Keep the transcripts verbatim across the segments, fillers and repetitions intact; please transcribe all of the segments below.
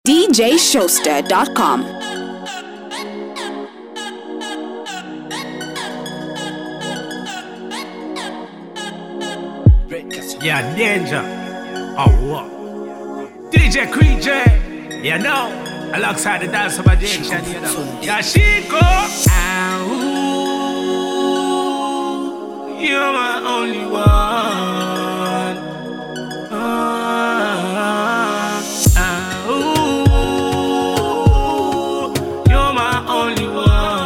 D J Showster dot com. Yeah, danger. Oh, what? D J Creed, you know, alongside the dance of addiction, you know. Yeah, Chico. Ah, ooh, you're my only one. Ah, ah, ooh, you're my only one.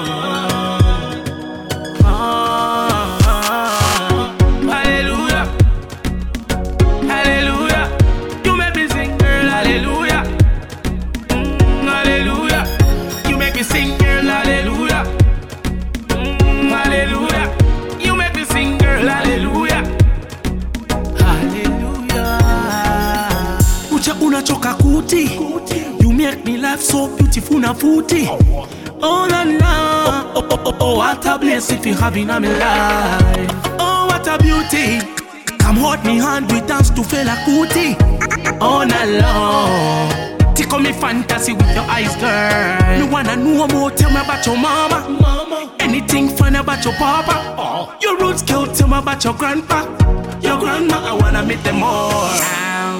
Ah, ah, hallelujah. Hallelujah, you make me sing, girl, hallelujah. Mm, hallelujah, you make me sing, girl, hallelujah. Mm, hallelujah, you make me sing, girl, hallelujah. Hallelujah. Ucha unachoka kuti, you make me laugh so beautiful na futi. Oh la la, oh, oh, oh, oh, what a bliss if you having a me life. Oh what a beauty. Come hold me hand, we dance to Fela Kuti. Oh na long, tickle me fantasy with your eyes, girl. Me wanna know more, tell me about your mama. Mama. Anything fun about your papa. Oh. Your roots, girl, tell me about your grandpa. Your grandma, I wanna meet them more. Ah,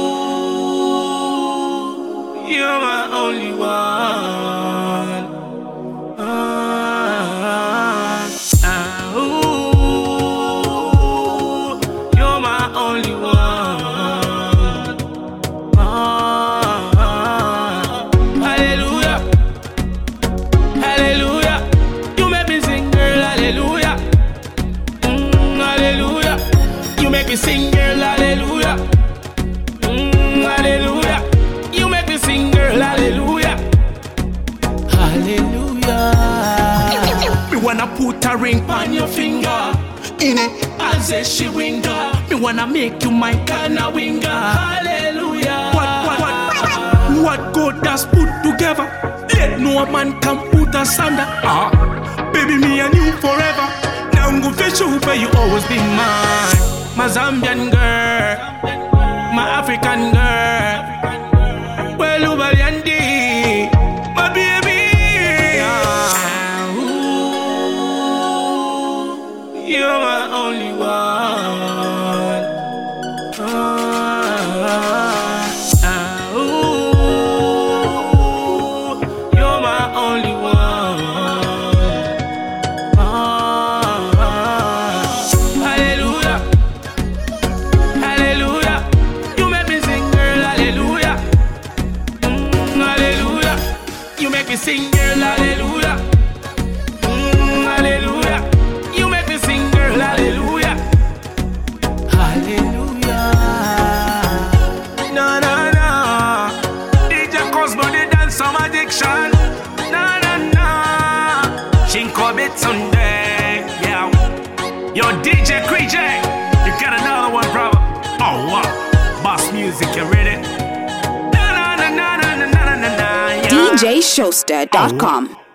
ooh, you're my only one. Ah, ah, ooh, you're my only one. Ah, ah, hallelujah, hallelujah, you make me sing, girl, hallelujah. Mm, hallelujah, you make me sing, girl, hallelujah. Mm, hallelujah, you make me sing, girl, hallelujah. Hallelujah. Me wanna put a ring on your finger, in it, as a she winger. Me wanna make you my kind of winger. Hallelujah. What, what, what, what God has put together, let no man can put us under. Ah, baby, me and you forever. Now I'm gonna fish you, but you always be mine. My Zambian girl, my African girl, well, Ubaliandi, my baby. Ah, ooh, you're my only one. Ah, ah, ooh, you're my only one. Ah, hallelujah, hallelujah, you make me sing, girl, hallelujah. Mm, hallelujah, you make me sing, girl, hallelujah. Mm, hallelujah, you make me sing, girl, hallelujah. Hallelujah. Na na na, D J Cosmo, they dance some addiction. Na na na, Chinko bit Sunday, yeah. Yo, D J Creed, you got another one, brother. Oh wow, boss music, you ready? Na na na na na na na na na, yeah. D J Showster dot com.